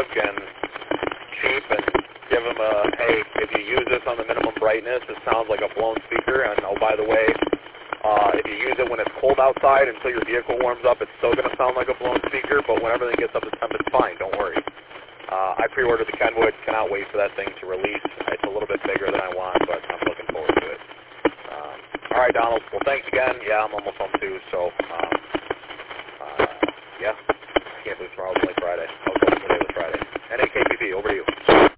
Facebook and cheap and give them a, hey, if you use this on the minimum brightness, it sounds like a blown speaker. And oh, by the way, if you use it when it's cold outside until your vehicle warms up, it's still going to sound like a blown speaker, but when everything gets up to temp, it's fine. Don't worry. I pre-ordered the Kenwood. Cannot wait for that thing to release. It's a little bit bigger than I want, but I'm looking forward to it. All right, Donald. Well, thanks again. Yeah, I'm almost home too, so yeah. I can't believe tomorrow's only Friday. I was hoping today was Friday. NAKPP, over to you.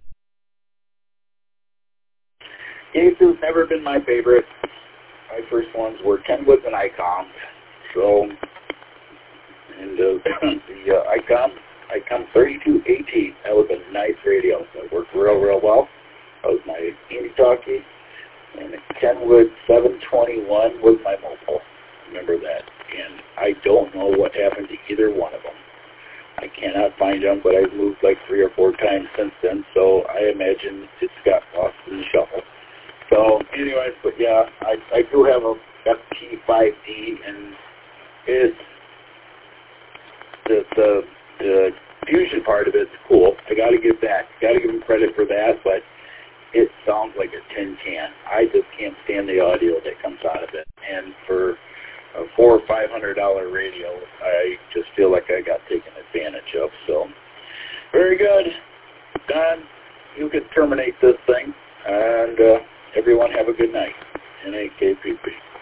Yaesu's never been my favorite. My first ones were Kenwoods and ICOM. So, and the ICOM 3280, that was a nice radio. That worked real well. That was my Indy talkie. And the Kenwood 721 was my mobile. Remember that. And I don't know what happened to either one of them. I cannot find them, but I've moved like 3 or 4 times since then, so I imagine it's got lost in the shuffle. So, anyways, but yeah, I do have a FT5D, and it's the fusion part of it's cool. I got to give him credit for that, but it sounds like a tin can. I just can't stand the audio that comes out of it. And for a $400 or $500 radio, I just feel like I got taken advantage of. So, very good. Don, you can terminate this thing, and everyone have a good night. NAKPP.